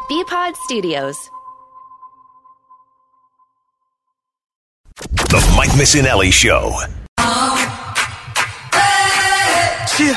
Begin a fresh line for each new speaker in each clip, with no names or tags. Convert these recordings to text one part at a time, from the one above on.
BPod Studios.
The Mike Missinelli Show.
Hey,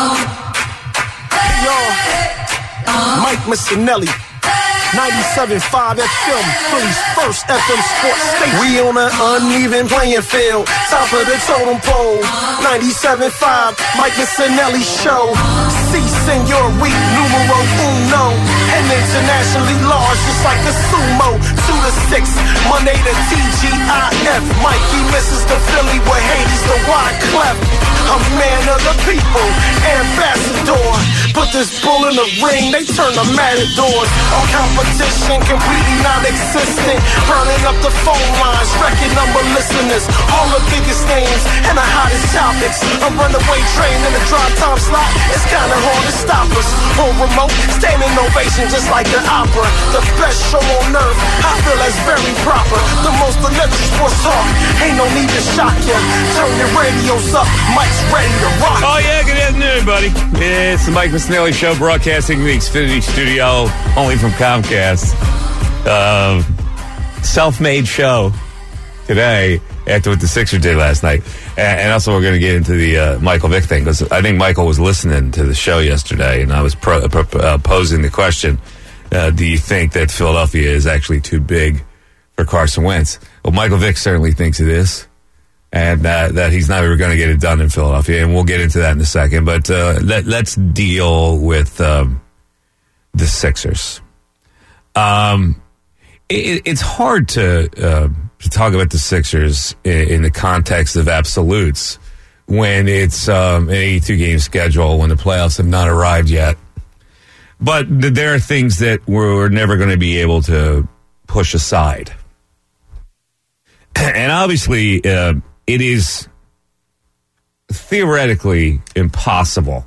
y'all. Mike Missinelli. 97.5 FM, Philly's first FM sports station. We on an uneven playing field, top of the totem pole. 97.5, Mike Missinelli Show. Si, senor, we numero uno. And internationally large, just like the sumo. 2 to 6, Monday to TGIF. Mikey misses the Philly with Hades, the Wyclef. I'm man of the people, ambassador. Put this bull in the ring, they turn the matadors. All competition completely non-existent. Burning up the phone lines, record number listeners. All the biggest names and the hottest topics. A runaway train in the drive time slot. It's kinda hard to stop us. On remote, standing ovation just like the opera. The best show on earth, I feel that's very proper. The most electric sports talk, ain't no need to shock ya. Turn your radios up, Mike's ready to rock.
Oh yeah, good afternoon everybody. It's the Mike Missinelli Show, broadcasting the Xfinity Studio, only from Comcast. Self-made show today after what the Sixers did last night. And also we're going to get into the Michael Vick thing, because I think Michael was listening to the show yesterday, and I was posing the question, do you think that Philadelphia is actually too big for Carson Wentz? Well, Michael Vick certainly thinks it is, and that he's not ever going to get it done in Philadelphia, and we'll get into that in a second. But let's deal with the Sixers. It's hard to talk about the Sixers in the context of absolutes when it's an 82-game schedule, when the playoffs have not arrived yet. But there are things that we're never going to be able to push aside. And obviously, it is theoretically impossible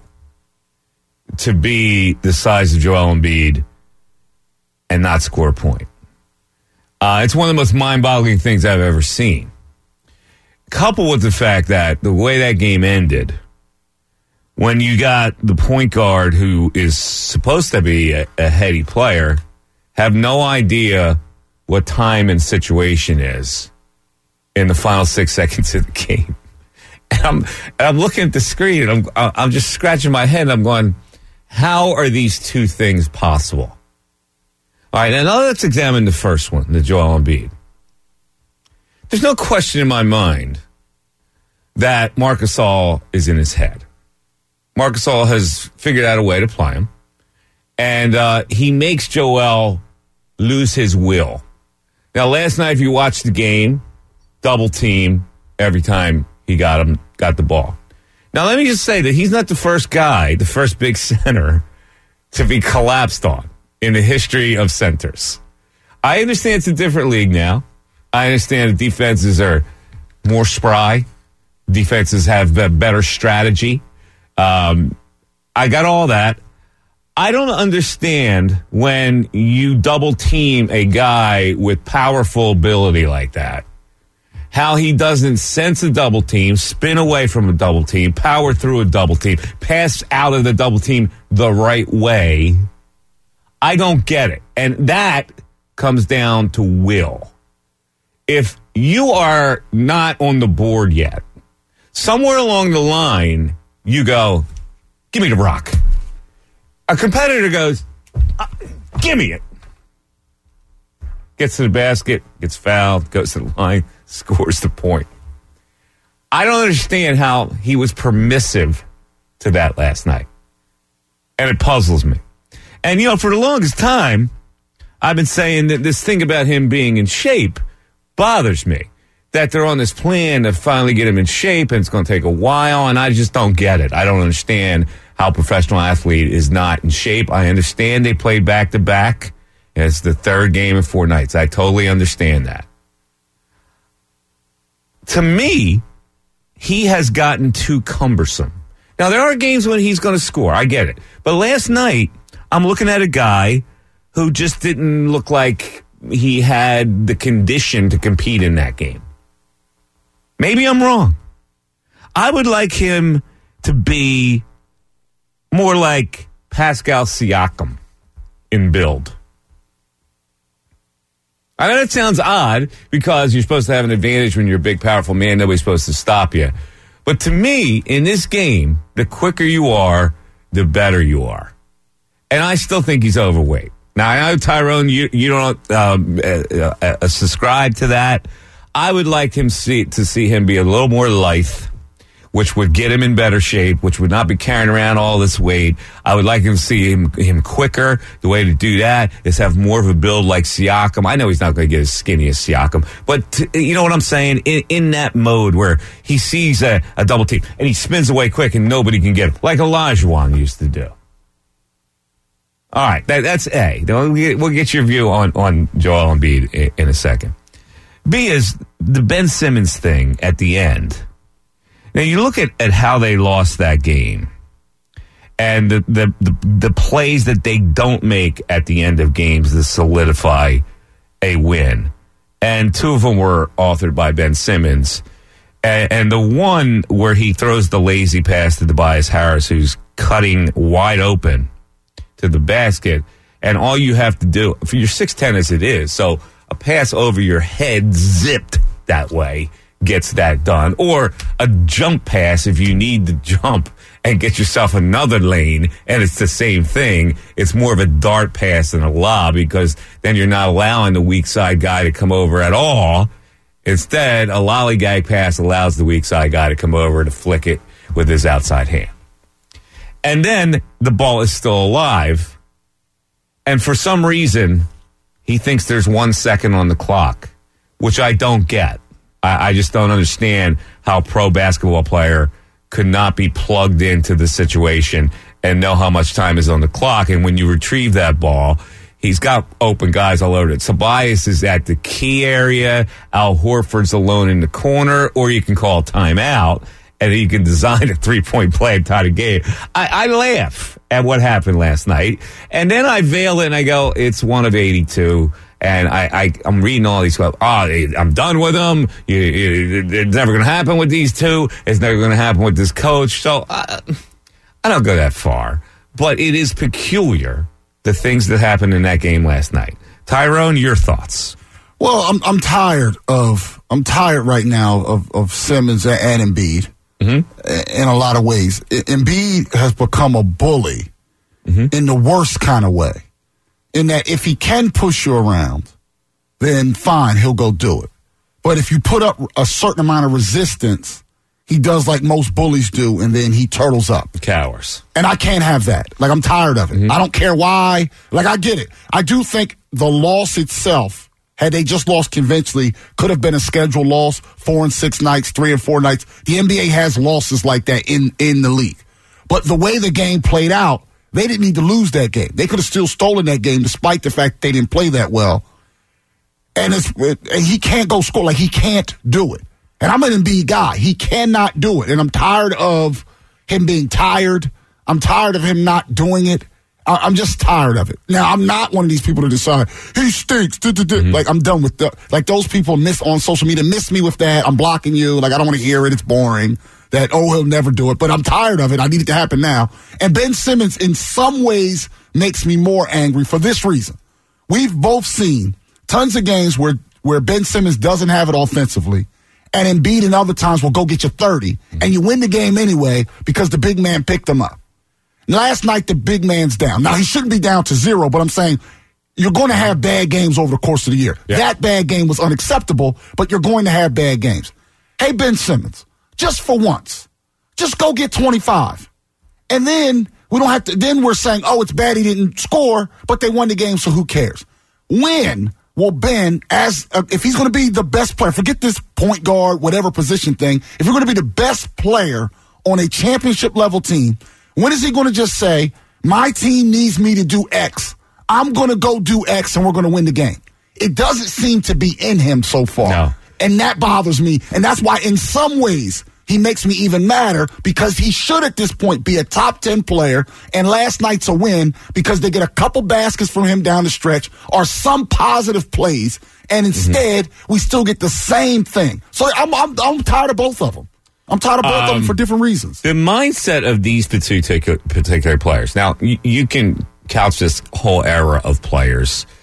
to be the size of Joel Embiid and not score a point. It's one of the most mind-boggling things I've ever seen. Coupled with the fact that the way that game ended, when you got the point guard who is supposed to be a heady player, have no idea what time and situation is in the final 6 seconds of the game. And I'm looking at the screen, and I'm just scratching my head, and I'm going, how are these two things possible? All right, now let's examine the first one, the Joel Embiid. There's no question in my mind that Marc Gasol is in his head. Marc Gasol has figured out a way to play him, and he makes Joel lose his will. Now, last night, if you watched the game, double team every time he got the ball. Now, let me just say that he's not the first guy, the first big center, to be collapsed on in the history of centers. I understand it's a different league now. I understand that defenses are more spry. Defenses have better strategy. I got all that. I don't understand when you double team a guy with powerful ability like that, how he doesn't sense a double team, spin away from a double team, power through a double team, pass out of the double team the right way. I don't get it. And that comes down to will. If you are not on the board yet, somewhere along the line, you go, give me the rock. A competitor goes, give me it. Gets to the basket, gets fouled, goes to the line, scores the point. I don't understand how he was permissive to that last night. And it puzzles me. And, for the longest time, I've been saying that this thing about him being in shape bothers me. That they're on this plan to finally get him in shape, and it's going to take a while, and I just don't get it. I don't understand how a professional athlete is not in shape. I understand they played back-to-back, and it's the third game in 4 nights. I totally understand that. To me, he has gotten too cumbersome. Now, there are games when he's going to score. I get it. But last night, I'm looking at a guy who just didn't look like he had the condition to compete in that game. Maybe I'm wrong. I would like him to be more like Pascal Siakam in build. I know that sounds odd because you're supposed to have an advantage when you're a big, powerful man. Nobody's supposed to stop you. But to me, in this game, the quicker you are, the better you are. And I still think he's overweight. Now, I know, Tyrone, you don't subscribe to that. I would like to see him be a little more lithe, which would get him in better shape, which would not be carrying around all this weight. I would like to see him quicker. The way to do that is have more of a build like Siakam. I know he's not going to get as skinny as Siakam, but you know what I'm saying? In that mode where he sees a double team and he spins away quick and nobody can get him, like Olajuwon used to do. All right, that's A. We'll get your view on Joel Embiid in a second. B is the Ben Simmons thing at the end. Now, you look at how they lost that game and the plays that they don't make at the end of games to solidify a win. And two of them were authored by Ben Simmons. And the one where he throws the lazy pass to Tobias Harris, who's cutting wide open to the basket, and all you have to do, for your 6'10" as it is, so a pass over your head zipped that way gets that done, or a jump pass if you need to jump and get yourself another lane, and it's the same thing. It's more of a dart pass than a lob because then you're not allowing the weak side guy to come over at all. Instead, a lollygag pass allows the weak side guy to come over to flick it with his outside hand. And then the ball is still alive. And for some reason, he thinks there's 1 second on the clock, which I don't get. I just don't understand how a pro basketball player could not be plugged into the situation and know how much time is on the clock. And when you retrieve that ball, he's got open guys all over it. Tobias is at the key area. Al Horford's alone in the corner, or you can call a timeout. And he can design a three-point play and tie the game. I laugh at what happened last night. And then I veil it and I go, it's one of 82. And I'm reading all these, I'm done with them. It's never going to happen with these two. It's never going to happen with this coach. So I don't go that far. But it is peculiar, the things that happened in that game last night. Tyrone, your thoughts?
Well, I'm tired right now of Simmons and Embiid. Mm-hmm. In a lot of ways. Embiid has become a bully in the worst kind of way. In that if he can push you around, then fine, he'll go do it. But if you put up a certain amount of resistance, he does like most bullies do, and then he turtles up.
Cowers.
And I can't have that. Like, I'm tired of it. Mm-hmm. I don't care why. Like, I get it. I do think the loss itself, had they just lost conventionally, could have been a scheduled loss, 4 and 6 nights, 3 and 4 nights. The NBA has losses like that in the league. But the way the game played out, they didn't need to lose that game. They could have still stolen that game despite the fact they didn't play that well. And he can't go score. Like, he can't do it. And I'm an Embiid guy. He cannot do it. And I'm tired of him being tired. I'm tired of him not doing it. I'm just tired of it. Now, I'm not one of these people to decide, he stinks. Mm-hmm. Like, I'm done with like, those people on social media miss me with that. I'm blocking you. Like, I don't want to hear it. It's boring. That, he'll never do it. But I'm tired of it. I need it to happen now. And Ben Simmons, in some ways, makes me more angry for this reason. We've both seen tons of games where Ben Simmons doesn't have it offensively, and Embiid in other times will go get you 30, and you win the game anyway because the big man picked them up. Last night, the big man's down. Now, he shouldn't be down to 0, but I'm saying you're going to have bad games over the course of the year. Yeah. That bad game was unacceptable, but you're going to have bad games. Hey, Ben Simmons, just for once, just go get 25. And then we don't have to, then we're saying, it's bad he didn't score, but they won the game, so who cares? When will Ben, if he's going to be the best player, forget this point guard, whatever position thing, if you're going to be the best player on a championship level team, when is he going to just say, my team needs me to do X, I'm going to go do X, and we're going to win the game? It doesn't seem to be in him so far. No. And that bothers me. And that's why, in some ways, he makes me even madder, because he should, at this point, be a top 10 player. And last night's a win because they get a couple baskets from him down the stretch or some positive plays. And instead, we still get the same thing. So I'm tired of both of them. I'm tired of both of them for different reasons.
The mindset of these particular players. Now, you can couch this whole era of players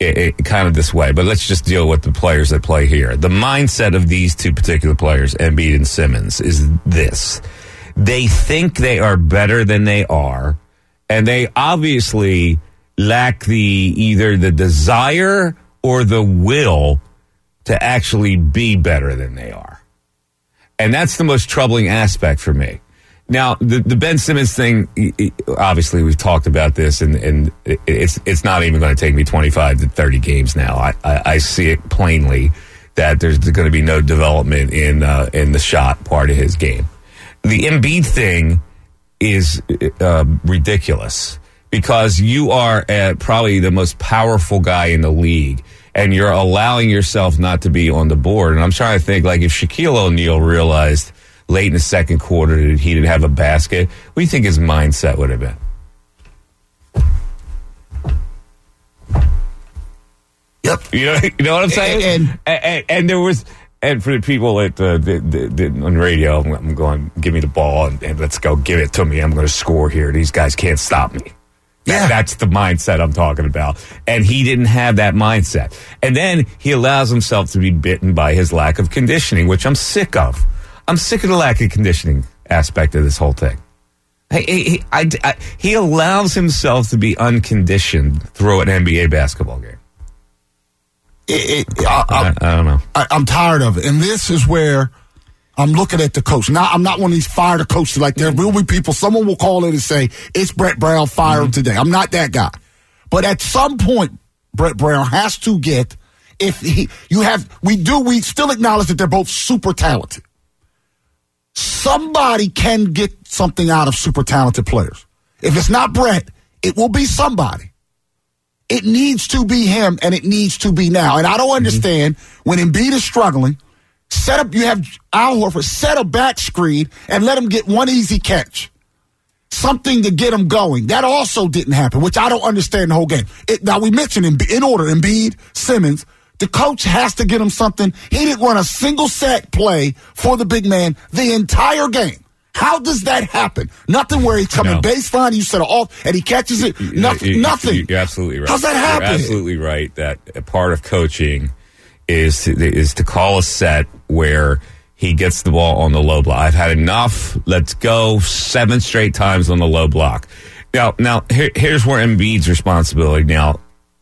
kind of this way, but let's just deal with the players that play here. The mindset of these two particular players, Embiid and Simmons, is this. They think they are better than they are, and they obviously lack either the desire or the will to actually be better than they are. And that's the most troubling aspect for me. Now, the Ben Simmons thing, obviously we've talked about this, and it's not even going to take me 25 to 30 games now. I see it plainly that there's going to be no development in the shot part of his game. The Embiid thing is ridiculous because you are probably the most powerful guy in the league, and you're allowing yourself not to be on the board. And I'm trying to think, like, if Shaquille O'Neal realized late in the second quarter that he didn't have a basket, what do you think his mindset would have been?
Yep.
You know what I'm saying? And there was, and for the people at on radio, I'm going, give me the ball and let's go, give it to me. I'm going to score here. These guys can't stop me. Yeah. That's the mindset I'm talking about. And he didn't have that mindset. And then he allows himself to be bitten by his lack of conditioning, which I'm sick of. I'm sick of the lack of conditioning aspect of this whole thing. He allows himself to be unconditioned through an NBA basketball game. I don't know.
I'm tired of it. And this is where I'm looking at the coach. Now, I'm not one of these fire the coaches. Like, there will be people, someone will call in and say, it's Brett Brown, fire him today. I'm not that guy. But at some point, Brett Brown has to get, we still acknowledge that they're both super talented. Somebody can get something out of super talented players. If it's not Brett, it will be somebody. It needs to be him, and it needs to be now. And I don't understand when Embiid is struggling, you have Al Horford set a back screen and let him get one easy catch. Something to get him going. That also didn't happen, which I don't understand the whole game. Now, we mentioned in order, Embiid, Simmons. The coach has to get him something. He didn't run a single set play for the big man the entire game. How does that happen? Nothing where he's coming baseline, you set it off, and he catches it. Nothing.
You're absolutely right.
How's that happen?
You're absolutely right that a part of coaching is to call a set where he gets the ball on the low block. I've had enough. Let's go 7 straight times on the low block. Now here's where Embiid's responsibility now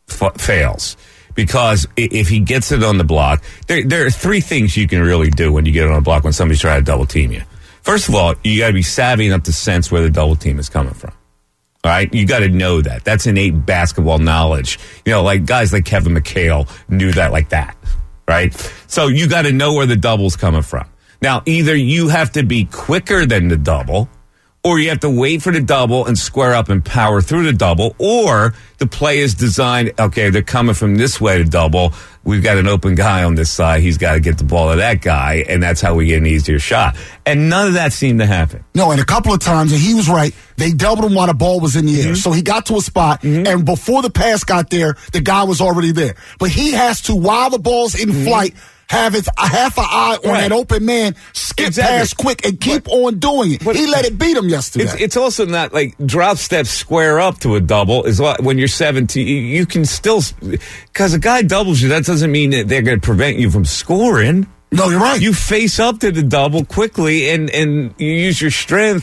fails. Because if he gets it on the block, there are 3 things you can really do when you get it on the block when somebody's trying to double team you. First of all, you got to be savvy enough to sense where the double team is coming from. All right? You got to know that. That's innate basketball knowledge. You know, like guys like Kevin McHale knew that like that. Right? So you got to know where the double's coming from. Now, either you have to be quicker than the double, or you have to wait for the double and square up and power through the double, or the play is designed, okay, they're coming from this way to double. We've got an open guy on this side. He's got to get the ball to that guy, and that's how we get an easier shot. And none of that seemed to happen.
No, and a couple of times, and he was right, they doubled him while the ball was in the air. So he got to a spot, and before the pass got there, the guy was already there. But he has to, while the ball's in flight, have his half an eye on that open man, skip past quick, and keep on doing it. He let it beat him yesterday.
It's also not like drop step square up to a double. Is when you're 17, you can still, because a guy doubles you, that doesn't mean that they're going to prevent you from scoring.
No, you're right.
You face up to the double quickly, and you use your strength.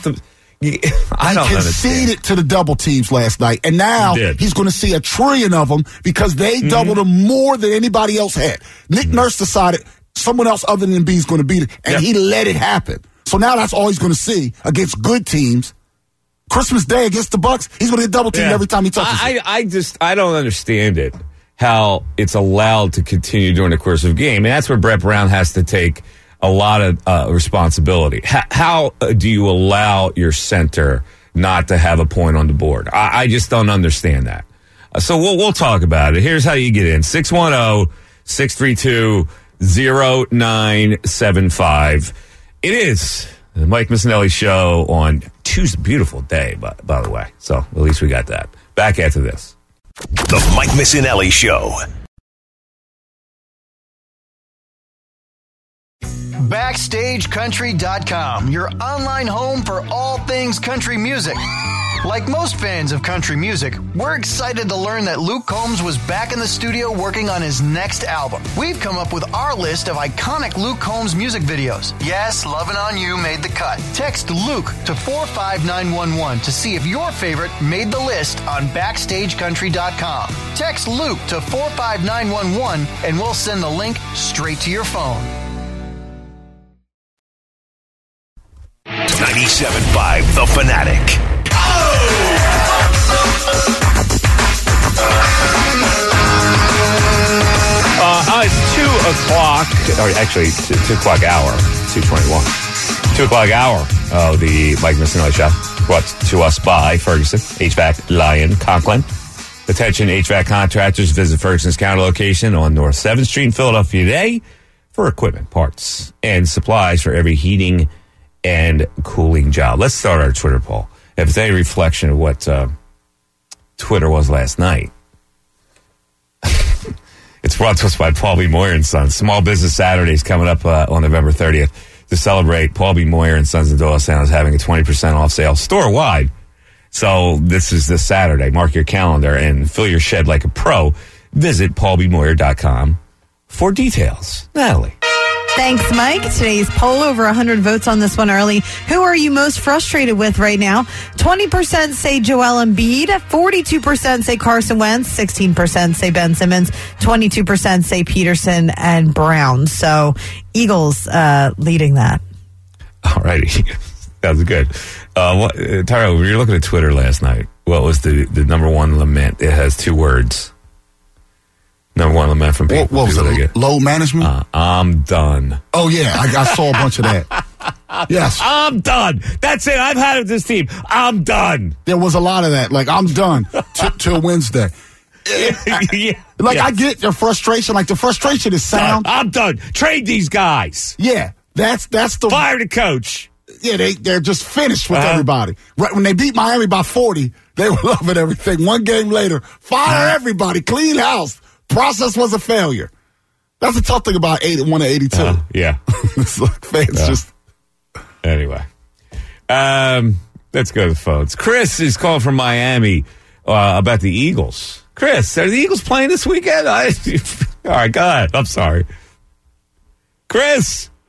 I don't
conceded
understand.
to the double teams last night, and now he's going to see a trillion of them because they doubled him more than anybody else had. Nick Nurse decided someone else other than Embiid is going to beat it, and he let it happen. So now that's all he's going to see against good teams. Christmas Day against the Bucks, he's going to get double teamed every time he touches it.
I don't understand it, how it's allowed to continue during the course of the game, and that's where Brett Brown has to take a lot of responsibility. How do you allow your center not to have a point on the board? I just don't understand that. So we'll talk about it. Here's how you get in. 610-632-0975. It is the Mike Missinelli Show on Tuesday. Beautiful day, by the way. So at least we got that. Back after this.
The Mike Missinelli Show.
BackstageCountry.com, your online home for all things country music. Like most fans of country music, we're excited to learn that Luke Combs was back in the studio working on his next album. We've come up with our list of iconic Luke Combs music videos. Yes, Lovin' On You made the cut. Text Luke to 45911 to see if your favorite made the list on BackstageCountry.com. Text Luke to 45911 and we'll send the link straight to your phone.
97.5 The Fanatic.
It's 2 o'clock, or actually 2 o'clock hour, 2:21. 2 o'clock hour of the Mike Missinelli Show, brought to us by Ferguson, HVAC, Lyon, Conklin. Attention HVAC contractors, visit Ferguson's counter location on North 7th Street in Philadelphia today for equipment, parts, and supplies for every heating and cooling job. Let's start our Twitter poll. If it's any reflection of what Twitter was last night, it's brought to us by Paul B. Moyer & Sons. Small Business Saturday is coming up on November 30th. To celebrate, Paul B. Moyer & Sons in Doylestown is having a 20% off sale store-wide. So this is this Saturday. Mark your calendar and fill your shed like a pro. Visit paulbmoyer.com for details. Natalie.
Thanks, Mike. Today's poll, over 100 votes on this one early. Who are you most frustrated with right now? 20% say Joel Embiid, 42% say Carson Wentz, 16% say Ben Simmons, 22% say Peterson and Brown. So Eagles leading that.
All righty. That was good. Tyrell, we were looking at Twitter last night. What was the number one lament? It has 2 words. Number one lament from people.
What was it? Low management?
I'm done.
Oh, yeah. I saw a bunch of that. Yes.
I'm done. That's it. I've had it with this team. I'm done.
There was a lot of that. Like, I'm done till Wednesday.
Yeah.
Like, I get your frustration. Like, the frustration is sound.
I'm done. Trade these guys.
Yeah. That's the...
Fire the coach.
Yeah, they're just finished with everybody. Right when they beat Miami by 40, they were loving everything. One game later, fire everybody. Clean house. Process was a failure. That's the tough thing about 81 to 82.
Yeah.
It's like fans just...
Anyway. Let's go to the phones. Chris is calling from Miami about the Eagles. Chris, are the Eagles playing this weekend? All right, go ahead. I'm sorry. Chris.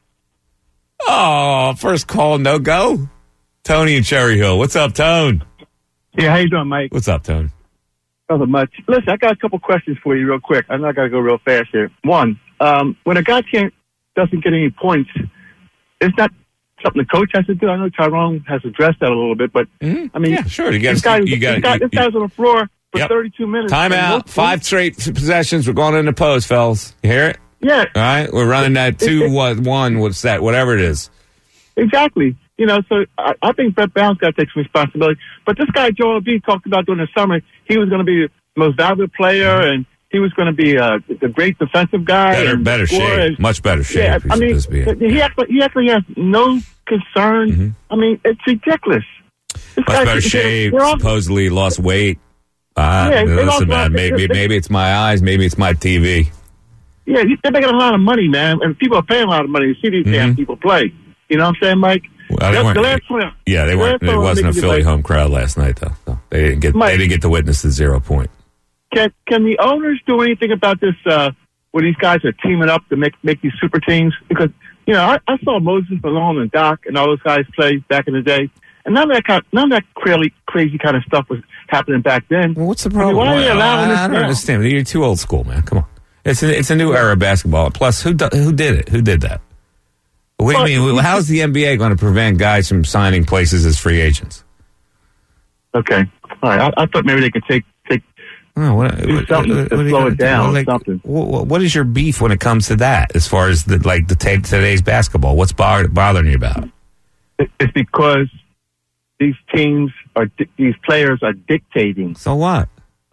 Oh, first call, no go. Tony in Cherry Hill. What's up, Tone?
Yeah, how you doing, Mike?
What's up, Tone?
Nothing much. Listen, I got a couple questions for you real quick. I know I got to go real fast here. One, when a guy doesn't get any points, is that something the coach has to do? I know Tyrone has addressed that a little bit, but I mean,
yeah, sure.
This guy's on the floor for 32 minutes.
Timeout. 5 straight possessions. We're going into post, fellas. You hear it?
Yeah.
All right. We're running that 2-1. What's that? Whatever it is.
Exactly. You know, so I think Brett Brown's got to take some responsibility. But this guy, Joel Embiid, talked about during the summer, he was going to be the most valuable player and he was going to be the great defensive guy.
Better shape. Much better shape.
Yeah, I mean, he actually has no concern.
Mm-hmm.
I mean, it's ridiculous.
Much better shape. Supposedly lost weight. Listen, man, maybe it's my eyes. Maybe it's my TV.
Yeah, they're making a lot of money, man. And people are paying a lot of money to see these damn people play. You know what I'm saying, Mike?
Well, they weren't. It wasn't a Philly home crowd last night, though. So they didn't get to witness the 0 point.
Can the owners do anything about this? Where these guys are teaming up to make these super teams? Because you know, I saw Moses Malone and Doc and all those guys play back in the day, and none of that crazy kind of stuff was happening back then.
Well, what's the problem?
I mean, why are you allowing this?
I don't understand. You're too old school, man. Come on. It's a new era of basketball. Plus, who did it? Who did that? What do you mean? How's the NBA going to prevent guys from signing places as free agents?
Okay, all right. I thought maybe they could take something to slow it down. Something.
What is your beef when it comes to that? As far as today's basketball, what's bothering you about it?
It's because these players are dictating.
So what?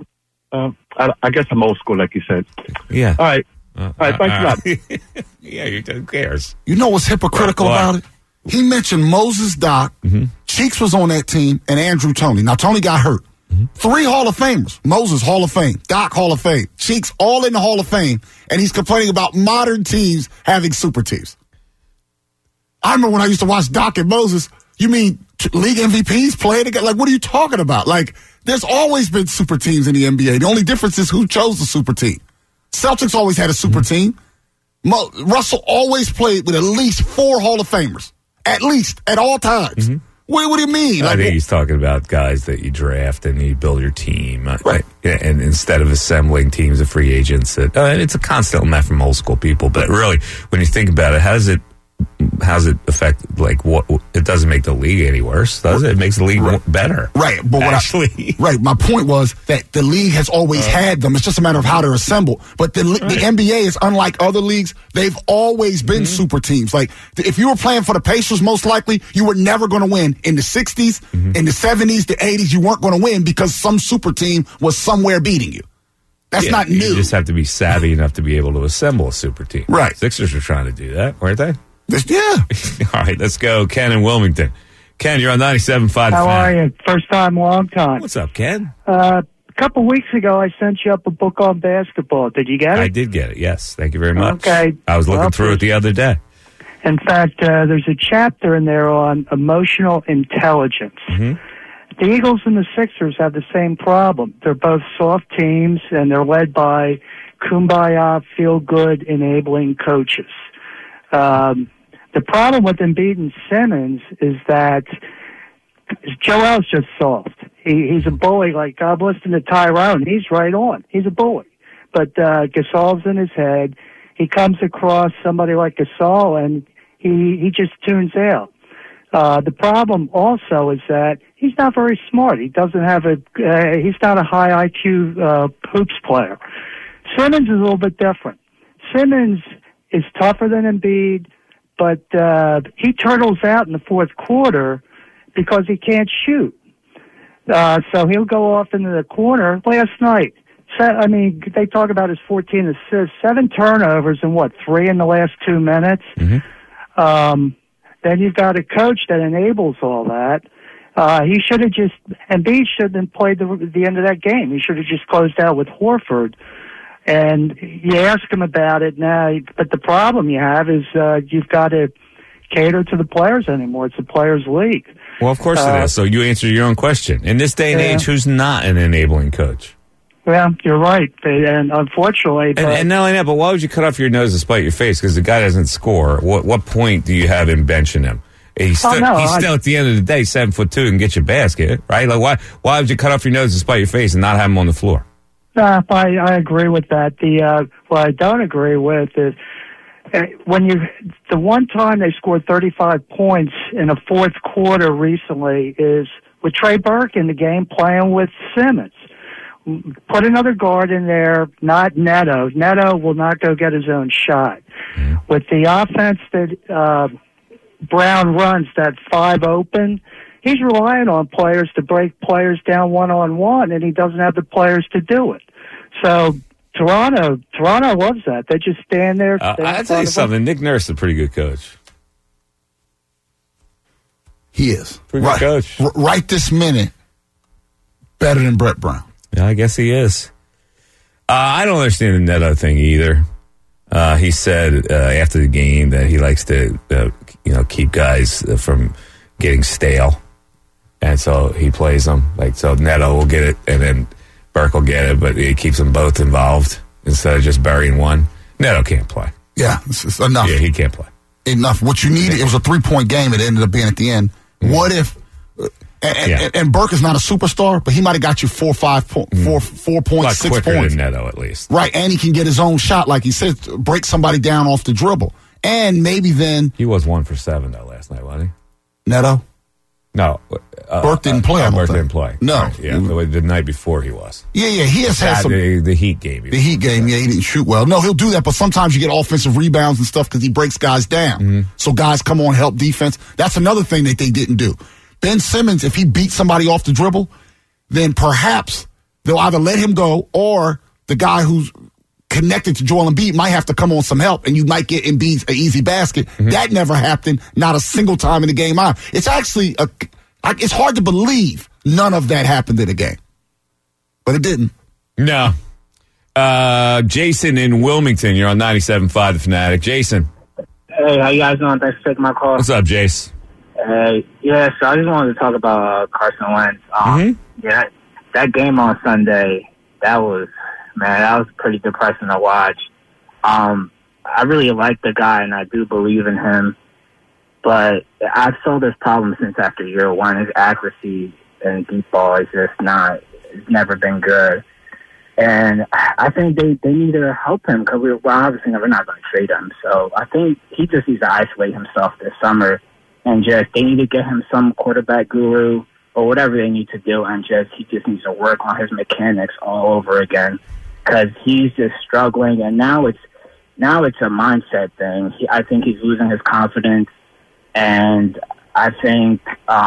I guess I'm old school, like you said.
Yeah.
All right. All right, thanks a lot.
Yeah, who cares?
You know what's hypocritical about it? He mentioned Moses Doc, Cheeks was on that team, and Andrew Toney. Now, Toney got hurt. 3 Hall of Famers. Moses, Hall of Fame. Doc, Hall of Fame. Cheeks, all in the Hall of Fame, and he's complaining about modern teams having super teams. I remember when I used to watch Doc and Moses, You mean league MVPs play together? Like, what are you talking about? Like, there's always been super teams in the NBA. The only difference is who chose the super team. Celtics always had a super team. Russell always played with at least 4 Hall of Famers. At least, at all times. What do you mean?
I think he's talking about guys that you draft and you build your team.
Right.
And instead of assembling teams of free agents, it's a constant mess from old school people. But really, when you think about it, how does it affect, like, what? It doesn't make the league any worse, does it? It makes the league better.
Right. But right. My point was that the league has always had them. It's just a matter of how they're assembled. But the NBA is unlike other leagues. They've always been super teams. Like, if you were playing for the Pacers, most likely, you were never going to win. In the 60s, in the 70s, the 80s, you weren't going to win because some super team was somewhere beating you. That's not new.
You just have to be savvy enough to be able to assemble a super team.
Right.
Sixers were trying to do that, weren't they?
Yeah.
All right, let's go. Ken in Wilmington. Ken, you're on 97.5.
How are you? First time, long time.
What's up, Ken?
A couple weeks ago, I sent you up a book on basketball. Did you get it?
I did get it, yes. Thank you very much.
Okay.
I was looking through it the other day.
In fact, there's a chapter in there on emotional intelligence. The Eagles and the Sixers have the same problem. They're both soft teams, and they're led by kumbaya, feel-good, enabling coaches. The problem with Embiid and Simmons is that Joel's just soft. He's a bully. Like, I've listened to Tyrone. He's right on. He's a bully. But Gasol's in his head. He comes across somebody like Gasol, and he just tunes out. The problem also is that he's not very smart. He doesn't have he's not a high IQ hoops player. Simmons is a little bit different. Simmons is tougher than Embiid, but he turtles out in the fourth quarter because he can't shoot. So he'll go off into the corner. Last night, they talk about his 14 assists, 7 turnovers, and 3 in the last 2 minutes. Then you've got a coach that enables all that. He should have Embiid shouldn't have played the end of that game. He should have just closed out with Horford. And you ask him about it now, but the problem you have is you've got to cater to the players anymore. It's a players' league.
Well, of course it is. So you answer your own question. In this day and age, who's not an enabling coach?
Well, you're right, and unfortunately...
And not only that, but why would you cut off your nose to spite your face? Because the guy doesn't score. What point do you have in benching him? He's still at the end of the day 7'2" and get your basket, right? Like, why would you cut off your nose to spite your face and not have him on the floor?
I agree with that. What I don't agree with is the one time they scored 35 points in a fourth quarter recently is with Trey Burke in the game playing with Simmons. Put another guard in there, not Neto. Neto will not go get his own shot. With the offense that Brown runs, that 5 open, he's relying on players to break players down one-on-one, and he doesn't have the players to do it. So Toronto loves that. They just stand there.
I'll tell you something. Nick Nurse is a pretty good coach.
He is.
Pretty good coach.
Right this minute, better than Brett Brown.
Yeah, I guess he is. I don't understand the Neto thing either. He said after the game that he likes to keep guys from getting stale. And so he plays them. So Neto will get it, and then Burke will get it, but he keeps them both involved instead of just burying one. Neto can't play.
Yeah, it's enough.
Yeah, he can't play.
Enough. What you needed, it was a 3-point game. It ended up being at the end. What if... And Burke is not a superstar, but he might have got you 4 points, 6 points.
Than Neto, at least.
Right, and he can get his own shot, like he said, break somebody down off the dribble. And maybe then...
He was 1 for 7, though, last night, wasn't he?
Neto?
No.
Burke didn't play.
Burke didn't play.
No.
Right, yeah, the night before he was.
Yeah, he has had some...
The Heat game.
The Heat game, he didn't shoot well. No, he'll do that, but sometimes you get offensive rebounds and stuff because he breaks guys down. So guys come on, help defense. That's another thing that they didn't do. Ben Simmons, if he beats somebody off the dribble, then perhaps they'll either let him go or the guy who's connected to Joel Embiid might have to come on some help, and you might get Embiid's an easy basket. That never happened, not a single time in the game. It's actually, it's hard to believe none of that happened in the game. But it didn't.
No. Jason in Wilmington, you're on 97.5 The Fanatic. Jason.
Hey, how you guys doing? Thanks for taking my call.
What's up, Jace?
Yeah, so I just wanted to talk about Carson Wentz. Yeah, that game on Sunday, that was pretty depressing to watch. I really like the guy, and I do believe in him. But I've saw this problem since after year one. His accuracy and deep ball is just it's never been good. And I think they need to help him because we're obviously we're not going to trade him. So I think he just needs to isolate himself this summer and they need to get him some quarterback guru or whatever they need to do. And he just needs to work on his mechanics all over again because he's just struggling. And now it's a mindset thing. I think he's losing his confidence. And I think,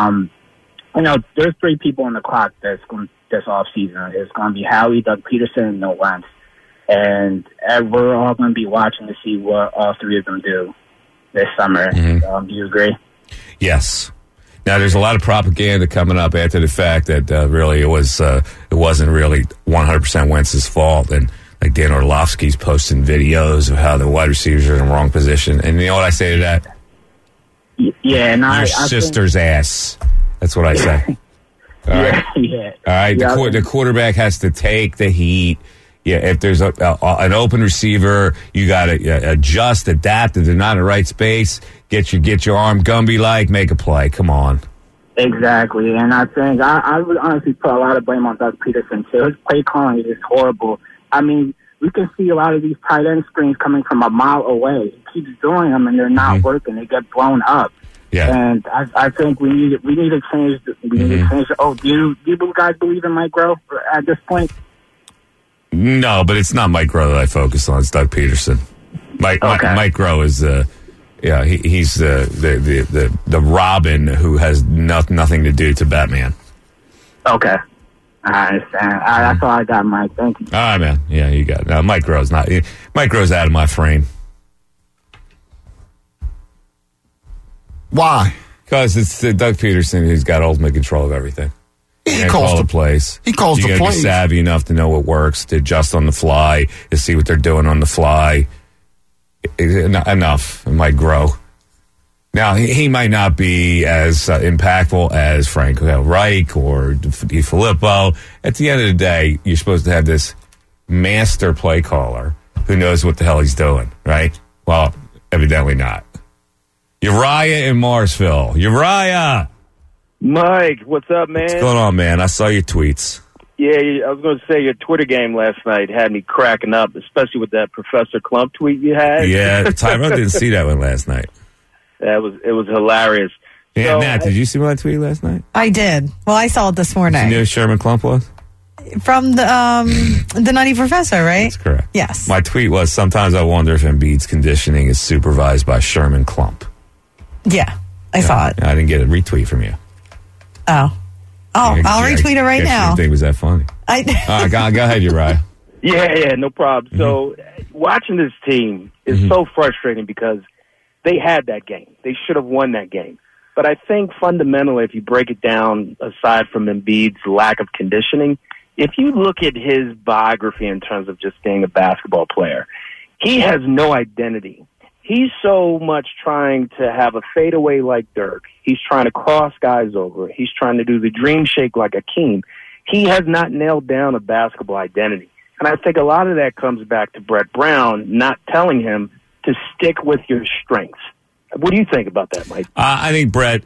there's 3 people on the clock this offseason. It's going to be Howie, Doug Peterson, and No Wentz. And we're all going to be watching to see what all 3 of them do this summer. Do you agree?
Yes. Now, there's a lot of propaganda coming up after the fact that really it wasn't really 100% Wentz's fault. And like Dan Orlovsky's posting videos of how the wide receivers are in the wrong position. And you know what I say to that?
Yeah, and
Your sister's ass. That's what I say. All right.
Yeah.
All right. The quarterback has to take the heat. Yeah. If there's an open receiver, you got to adjust, adapt. If they're not in the right space, get your arm Gumby-like, make a play. Come on.
Exactly. And I think I would honestly put a lot of blame on Doug Peterson too. His play calling is horrible. I mean, we can see a lot of these tight end screens coming from a mile away. He keeps doing them, and they're not working. They get blown up.
Yeah.
And I think we need to change. We need to change. Oh, do you guys believe in Mike Groh at this point?
No, but it's not Mike Groh that I focus on. It's Doug Peterson. Mike Groh is he's the Robin who has nothing to do to Batman.
Okay. I understand. That's all I got, Mike. Thank you.
All right, man. Yeah, you got it. No, Mike Groh's out of my frame.
Why?
Because it's Doug Peterson who's got ultimate control of everything.
He calls the plays. He calls the plays. You got to be savvy
enough to know what works, to adjust on the fly, to see what they're doing on the fly. Enough, Mike Groh. Now, he might not be as impactful as Frank Reich or DiFilippo. At the end of the day, you're supposed to have this master play caller who knows what the hell he's doing, right? Well, evidently not. Uriah in Marsville. Uriah!
Mike, what's up, man?
What's going on, man? I saw your tweets.
Yeah, I was going to say your Twitter game last night had me cracking up, especially with that Professor Klump tweet you had.
Yeah, Tyrone didn't see that one last night.
It was hilarious.
Yeah,
so,
Nat, did you see my tweet last night?
I did. Well, I saw it this morning.
You know who Sherman Klump was?
From the Nutty Professor, right?
That's correct.
Yes.
My tweet was, sometimes I wonder if Embiid's conditioning is supervised by Sherman Klump.
Yeah, I saw it.
I didn't get a retweet from you.
Oh, I'll retweet it right now.
I think was that funny. Go ahead, Uriah.
Yeah, no problem. Mm-hmm. So watching this team is so frustrating because they had that game. They should have won that game. But I think fundamentally, if you break it down, aside from Embiid's lack of conditioning, if you look at his biography in terms of just being a basketball player, he has no identity. He's so much trying to have a fadeaway like Dirk. He's trying to cross guys over. He's trying to do the dream shake like Akeem. He has not nailed down a basketball identity. And I think a lot of that comes back to Brett Brown not telling him to stick with your strengths. What do you think about that, Mike?
I think Brett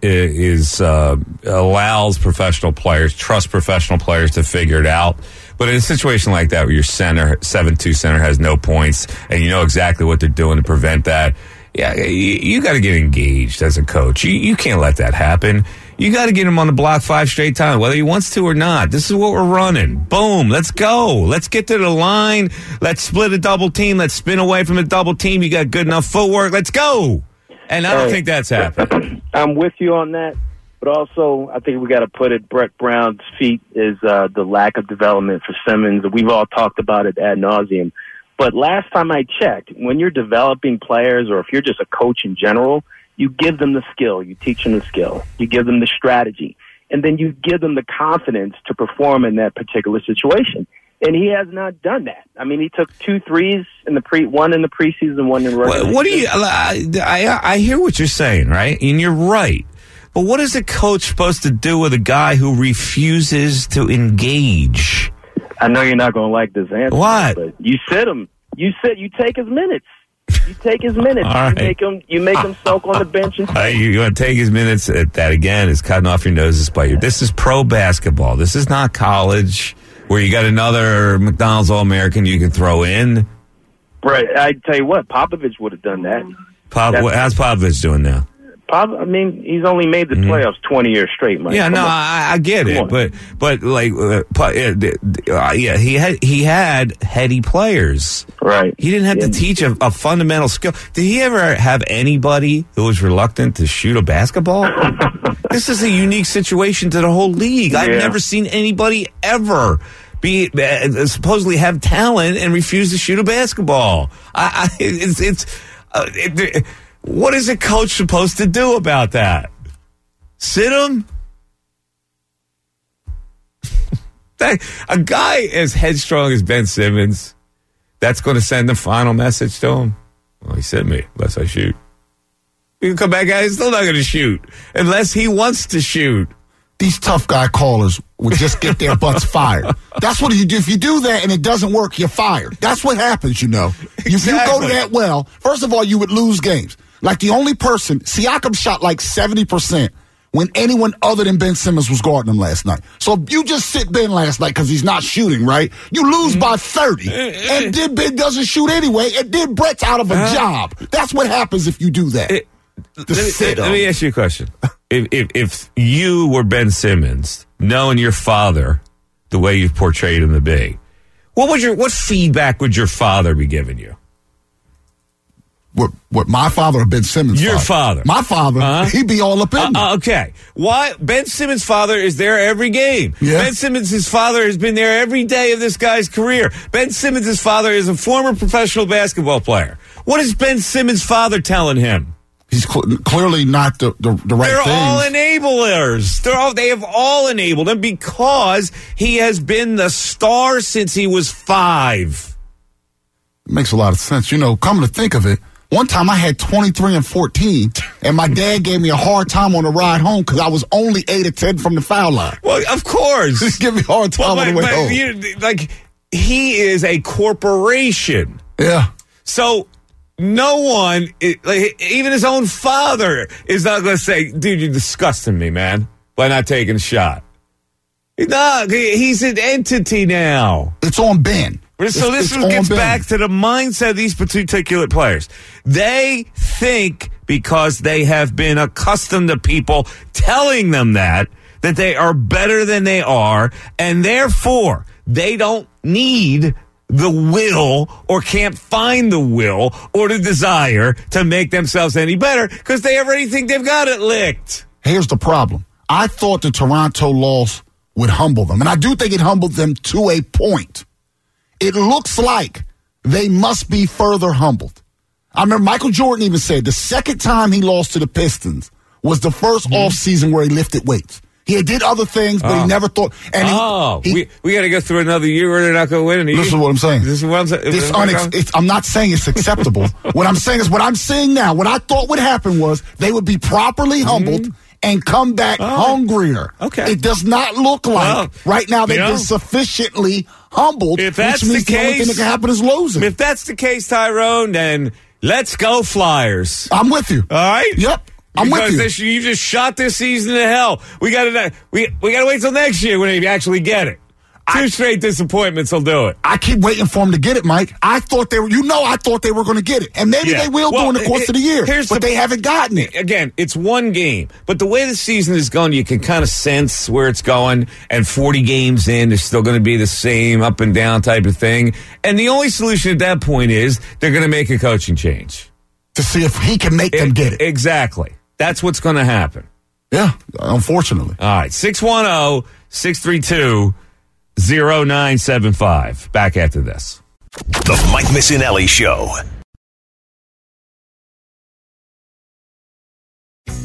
allows professional players, trusts professional players to figure it out. But in a situation like that where your 7'2" center has no points and you know exactly what they're doing to prevent that, yeah, you got to get engaged as a coach. You can't let that happen. You got to get him on the block 5 straight times, whether he wants to or not. This is what we're running. Boom. Let's go. Let's get to the line. Let's split a double team. Let's spin away from a double team. You got good enough footwork. Let's go. And I don't think that's happened.
I'm with you on that. But also, I think we got to put it, Brett Brown's feet is the lack of development for Simmons. We've all talked about it ad nauseum. But last time I checked, when you're developing players or if you're just a coach in general, you give them the skill. You teach them the skill. You give them the strategy. And then you give them the confidence to perform in that particular situation. And he has not done that. I mean, he took 2 threes in one in the preseason, one in the regular season.
What do you? I hear what you're saying, right? And you're right. But what is a coach supposed to do with a guy who refuses to engage?
I know you're not going to like this answer.
What?
But you sit him. You take his minutes. You take his minutes.
All right.
You make him soak on the bench. And
You want to take his minutes? That, again, is cutting off your nose to spite you. This is pro basketball. This is not college where you got another McDonald's All-American you can throw in.
Right. I tell you what, Popovich would have done that.
How's Popovich doing now?
He's only made the playoffs 20 years straight, Mike.
Yeah, I get it, but like, he had heady players.
Right.
He didn't have to teach a fundamental skill. Did he ever have anybody who was reluctant to shoot a basketball? This is a unique situation to the whole league. I've never seen anybody ever be supposedly have talent and refuse to shoot a basketball. What is a coach supposed to do about that? Sit him? A guy as headstrong as Ben Simmons, that's going to send the final message to him? Well, he sent me, unless I shoot. You can come back out, he's still not going to shoot, unless he wants to shoot.
These tough guy callers would just get their butts fired. That's what you do. If you do that and it doesn't work, you're fired. That's what happens, you know. Exactly. If you go to that well, first of all, you would lose games. Like the only person, Siakam shot like 70% when anyone other than Ben Simmons was guarding him last night. So if you just sit Ben last night because he's not shooting, right, you lose by 30. And then Ben doesn't shoot anyway, and then Brett's out of a job. That's what happens if you do that.
Let me ask you a question. If you were Ben Simmons, knowing your father the way you've portrayed him to be, what feedback would your father be giving you?
What my father or Ben Simmons'
Your father.
My father, he'd be all up in me.
Okay. Why? Ben Simmons' father is there every game.
Yeah.
Ben Simmons' father has been there every day of this guy's career. Ben Simmons' father is a former professional basketball player. What is Ben Simmons' father telling him?
He's clearly not the right thing.
They're all enablers. They have all enabled him because he has been the star since he was 5.
It makes a lot of sense. You know, come to think of it, one time I had 23 and 14, and my dad gave me a hard time on the ride home because I was only 8 or 10 from the foul line.
Well, of course.
Just give me a hard time on the way home.
He is a corporation.
Yeah.
So no one, even his own father, is not going to say, dude, you're disgusting me, man, by not taking a shot. No, he's an entity now.
It's on Ben.
So this gets back to the mindset of these particular players. They think because they have been accustomed to people telling them that they are better than they are, and therefore they don't need the will or can't find the will or the desire to make themselves any better because they already think they've got it licked.
Here's the problem. I thought the Toronto loss would humble them, and I do think it humbled them to a point. It looks like they must be further humbled. I remember Michael Jordan even said the second time he lost to the Pistons was the first offseason where he lifted weights. He did other things, but he never thought. And
we got to go through another year where they're not going to win.
This is what I'm saying.
This is what I'm saying.
I'm not saying it's acceptable. What I'm saying is what I'm seeing now. What I thought would happen was they would be properly humbled and come back hungrier.
Okay.
It does not look like right now they've been sufficiently humbled,
if that's
which means the only thing that can happen is losing.
If that's the case, Tyrone, then let's go Flyers.
I'm with you.
All right?
Yep. I'm with you.
You just shot this season to hell. We got to wait till next year when you actually get it. Two straight disappointments will do it.
I keep waiting for them to get it, Mike. I thought they were going to get it. And maybe they will during the course of the year. But they haven't gotten it.
Again, it's one game. But the way the season is going, you can kind of sense where it's going. And 40 games in, it's still going to be the same up and down type of thing. And the only solution at that point is they're going to make a coaching change.
To see if he can make them get it.
Exactly. That's what's going to happen.
Yeah, unfortunately.
All right, 610-632-0975. Back after this.
The Mike Missinelli Show.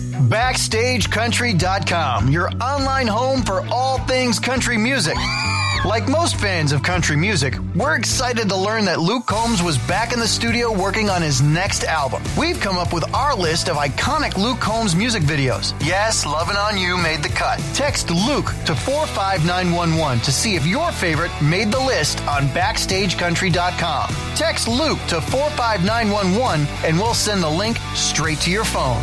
BackstageCountry.com, your online home for all things country music. Like most fans of country music, we're excited to learn that Luke Combs was back in the studio working on his next album. We've come up with our list of iconic Luke Combs music videos. Yes, Lovin' On You made the cut. Text Luke to 45911 to see if your favorite made the list on BackstageCountry.com. Text Luke to 45911 and we'll send the link straight to your phone.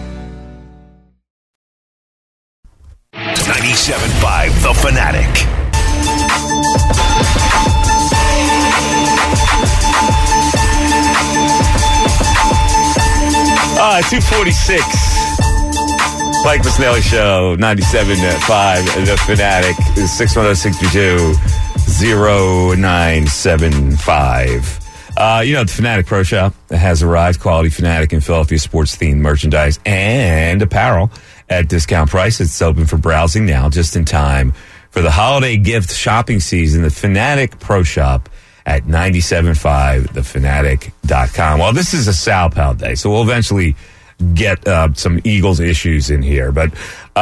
97.5 The Fanatic.
Ah, 246. Mike Missinelli Show, 97.5 The Fanatic, 610-632-0975. The Fanatic Pro Shop has arrived. Quality Fanatic and Philadelphia sports-themed merchandise and apparel at discount prices. It's open for browsing now, just in time for the holiday gift shopping season. The Fanatic Pro Shop at 97.5thefanatic.com. Well, this is a Sal Pal day, so we'll eventually get some Eagles issues in here. But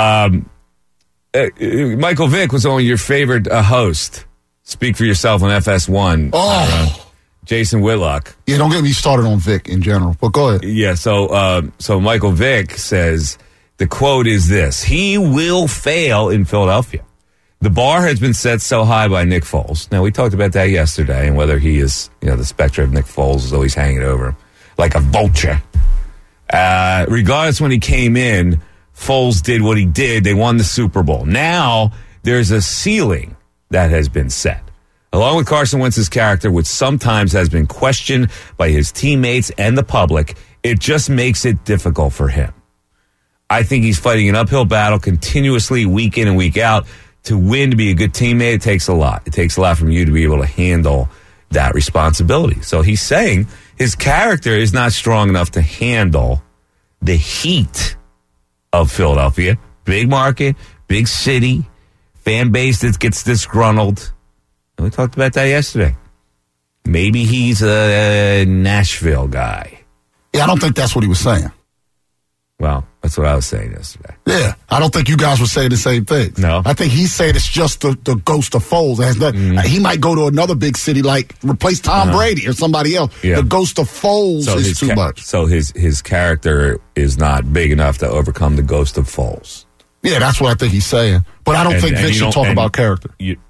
Michael Vick was only your favorite host. Speak for yourself on FS1.
Oh.
Jason Whitlock.
Yeah, don't get me started on Vic in general, but go ahead.
Yeah, so Michael Vick says, the quote is this: he will fail in Philadelphia. The bar has been set so high by Nick Foles. Now, we talked about that yesterday and whether he is, the specter of Nick Foles is always hanging over him like a vulture. Regardless, when he came in, Foles did what he did. They won the Super Bowl. Now, there's a ceiling that has been set. Along with Carson Wentz's character, which sometimes has been questioned by his teammates and the public, it just makes it difficult for him. I think he's fighting an uphill battle continuously, week in and week out. To win, to be a good teammate, it takes a lot. It takes a lot from you to be able to handle that responsibility. So he's saying his character is not strong enough to handle the heat of Philadelphia. Big market, big city, fan base that gets disgruntled. And we talked about that yesterday. Maybe he's a Nashville guy.
Yeah, I don't think that's what he was saying.
Well, that's what I was saying yesterday.
Yeah, I don't think you guys were saying the same thing.
No.
I think he's saying it's just the ghost of Foles. It has nothing, He might go to another big city, like replace Tom Brady or somebody else. Yeah. The ghost of Foles is too much.
So his character is not big enough to overcome the ghost of Foles.
Yeah, that's what I think he's saying. But I don't think Vic should talk about character.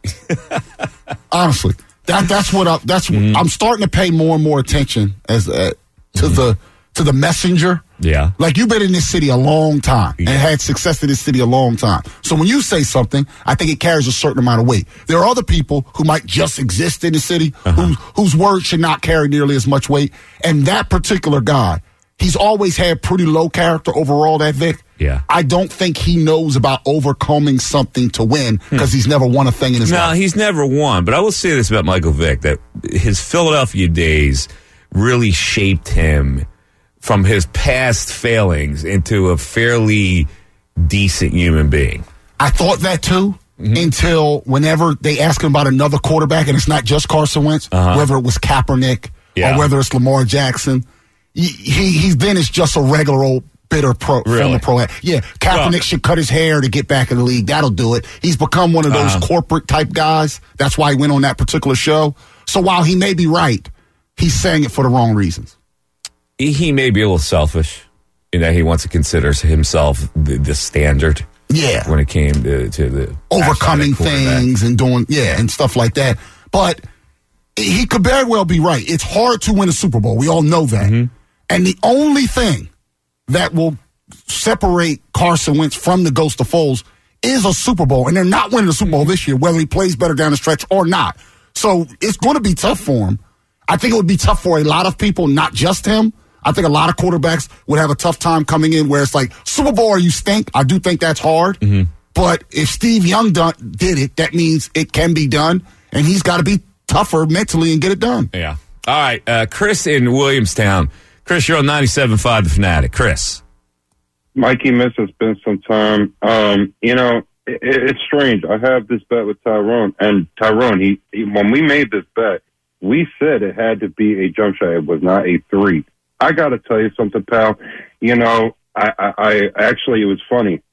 Honestly, that's what I'm starting to pay more and more attention as to the messenger.
Yeah.
Like, you've been in this city a long time and had success in this city a long time. So when you say something, I think it carries a certain amount of weight. There are other people who might just exist in the city whose words should not carry nearly as much weight. And that particular guy, he's always had pretty low character overall, that Vic.
Yeah.
I don't think he knows about overcoming something to win because he's never won a thing in his life.
No, he's never won. But I will say this about Michael Vick, that his Philadelphia days really shaped him from his past failings into a fairly decent human being.
I thought that too until whenever they ask him about another quarterback, and it's not just Carson Wentz, whether it was Kaepernick or whether it's Lamar Jackson, he's been as just a regular old bitter former pro. Yeah, Kaepernick should cut his hair to get back in the league. That'll do it. He's become one of those corporate type guys. That's why he went on that particular show. So while he may be right, he's saying it for the wrong reasons.
He may be a little selfish. He wants to consider himself the standard.
Yeah.
When it came to the
overcoming things and doing, and stuff like that. But he could very well be right. It's hard to win a Super Bowl. We all know that. And the only thing that will separate Carson Wentz from the ghost of Foles is a Super Bowl. And they're not winning the Super Bowl this year, whether he plays better down the stretch or not. So it's going to be tough for him. I think it would be tough for a lot of people, not just him. I think a lot of quarterbacks would have a tough time coming in where it's like, Super Bowl or you stink. I do think that's hard. But if Steve Young did it, that means it can be done. And he's got to be tougher mentally and get it done.
Yeah. All right. Chris in Williamstown. Chris, you're on 97.5 The Fanatic. Chris.
Mikey Miss, it's been some time. It's strange. I have this bet with Tyrone. And Tyrone, he when we made this bet, we said it had to be a jump shot. It was not a three. I got to tell you something, pal. I actually, it was funny.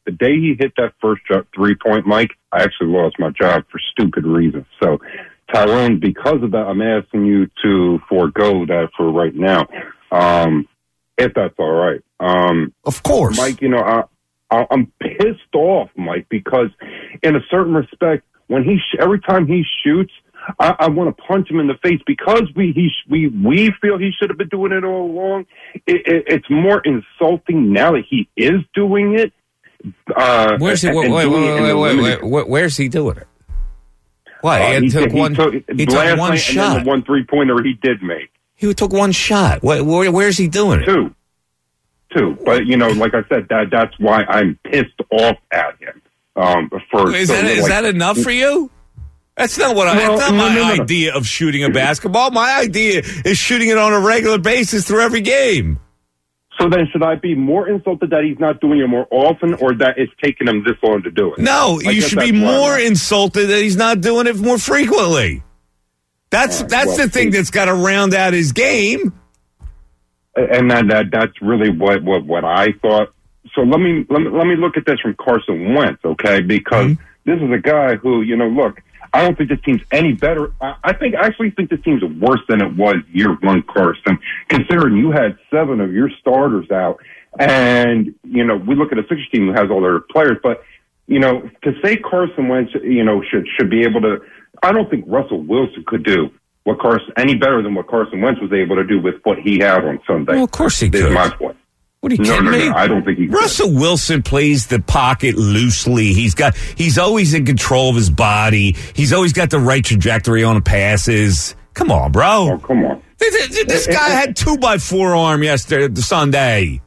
the day he hit that first 3-point, Mike, I actually lost my job for stupid reasons. So, Tyrone, because of that, I'm asking you to forego that for right now, if that's all right.
Of course.
Mike, I'm pissed off, Mike, because in a certain respect, when every time he shoots, I want to punch him in the face because we feel he should have been doing it all along. It's more insulting now that he is doing it.
Where's he? Wait. Where's he doing it? What? He took one shot.
And then the 1 3-pointer he did make.
He took one shot. Where's he doing it?
Two. But like I said, that's why I'm pissed off at him. Is
that enough for you? That's not what that's not my idea of shooting a basketball. My idea is shooting it on a regular basis through every game.
So then should I be more insulted that he's not doing it more often or that it's taking him this long to do it?
No, you should be more insulted that he's not doing it more frequently. That's the thing that's got to round out his game.
And that's really what I thought. So let me look at this from Carson Wentz, okay? Because this is a guy who, look, I don't think this team's any better. I actually think this team's worse than it was year one, Carson, considering you had 7 of your starters out. And, we look at a Sixers team who has all their players. But, to say Carson Wentz, should be able to – I don't think Russell Wilson could do any better than what Carson Wentz was able to do with what he had on Sunday.
Well, of course he could.
Is my point.
What are you kidding me?
No, I don't think he could.
Russell Wilson plays the pocket loosely. He's always in control of his body. He's always got the right trajectory on the passes. Come on, bro.
Oh, come on.
This guy had 2x4 arm Sunday.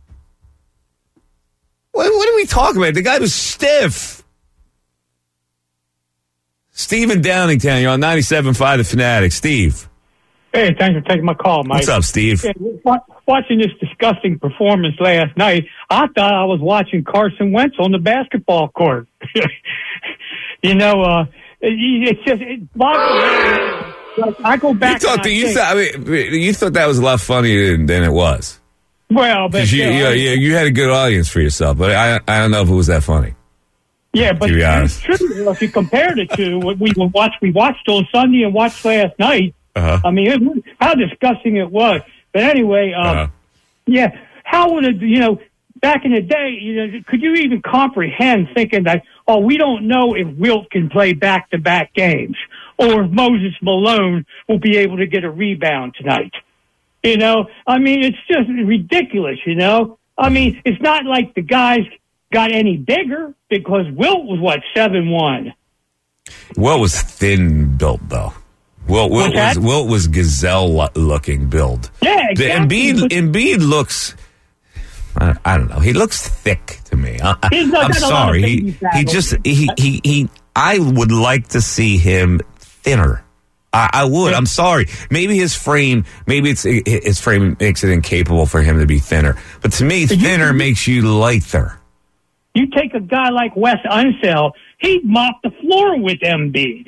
What are we talking about? The guy was stiff. Steve in Downingtown, you're on 97.5 The Fanatic. Steve.
Hey, thanks for taking my call, Mike.
What's up, Steve?
Watching this disgusting performance last night, I thought I was watching Carson Wentz on the basketball court. It's just I go back.
You thought that was a lot funnier than it was.
Well, but
you had a good audience for yourself, but I don't know if it was that funny.
Yeah, but it's true. If you compare the two, what we watched on Sunday and watched last night. I mean, how disgusting it was. But anyway, how would it, back in the day, could you even comprehend thinking that, we don't know if Wilt can play back-to-back games or if Moses Malone will be able to get a rebound tonight? I mean, it's just ridiculous, I mean, it's not like the guys got any bigger because Wilt was, 7'1".
Wilt was thin built, though. Wilt was gazelle-looking build.
Yeah, exactly.
Embiid looks, I don't know. He looks thick to me. I'm sorry. I would like to see him thinner. I would. I'm sorry. Maybe his frame makes it incapable for him to be thinner. But to me, thinner makes you lighter.
You take a guy like Wes Unseld, he'd mop the floor with Embiid.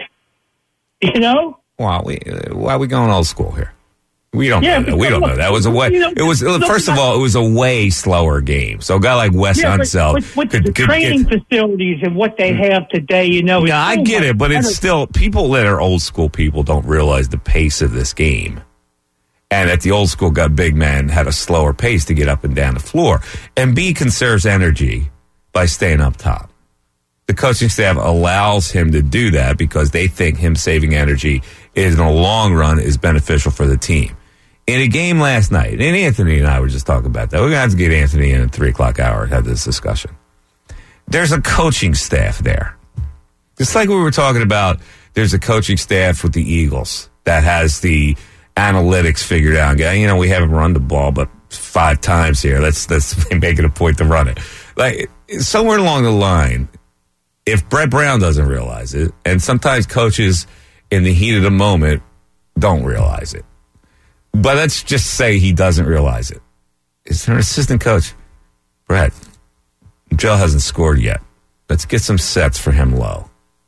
Wow, why are we going old school here? We don't know that. We don't know that. It was a way. It was first of all, it was a way slower game. So a guy like Wes Unseld
with the training facilities and what they have today,
I get it, but it's still people that are old school people don't realize the pace of this game, and that the old school big man had a slower pace to get up and down the floor. And B conserves energy by staying up top. The coaching staff allows him to do that because they think him saving energy in the long run is beneficial for the team. In a game last night, and Anthony and I were just talking about that. We're going to have to get Anthony in at 3 o'clock hour and have this discussion. There's a coaching staff there. Just like we were talking about, there's a coaching staff with the Eagles that has the analytics figured out. We haven't run the ball but 5 times here. Let's make it a point to run it. Like somewhere along the line, if Brett Brown doesn't realize it, and sometimes coaches in the heat of the moment don't realize it, but let's just say he doesn't realize it. Is there an assistant coach? Brett, Joe hasn't scored yet. Let's get some sets for him low.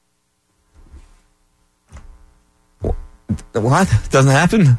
What? Doesn't happen?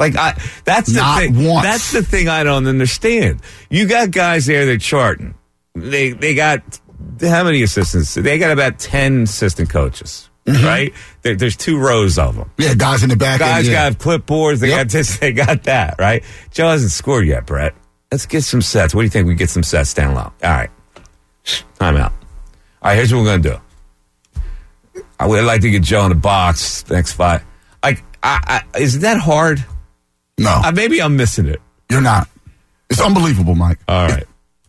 That's the thing. That's the thing I don't understand. You got guys there that are charting. they got how many assistants? They got about 10 assistant coaches, right? There's 2 rows of them.
Yeah, guys in the back.
Guys got clipboards. They got this. They got that. Right? Joe hasn't scored yet, Brett. Let's get some sets. What do you think? We get some sets down low. All right. Time out. All right. Here's what we're gonna do. I would like to get Joe in the box next 5. Like, is that hard?
No.
Maybe I'm missing it.
You're not. It's unbelievable, Mike.
All right.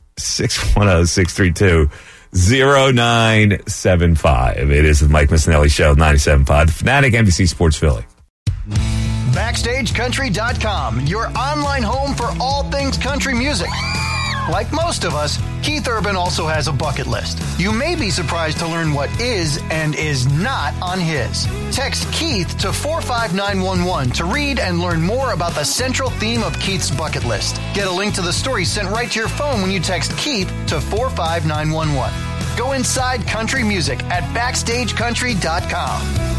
610-632-0975. It is the Mike Missinelli Show, 97.5. The Fanatic, NBC Sports Philly.
BackstageCountry.com, your online home for all things country music. Like most of us, Keith Urban also has a bucket list. You may be surprised to learn what is and is not on his. Text Keith to 45911 to read and learn more about the central theme of Keith's bucket list. Get a link to the story sent right to your phone when you text Keith to 45911. Go inside country music at BackstageCountry.com.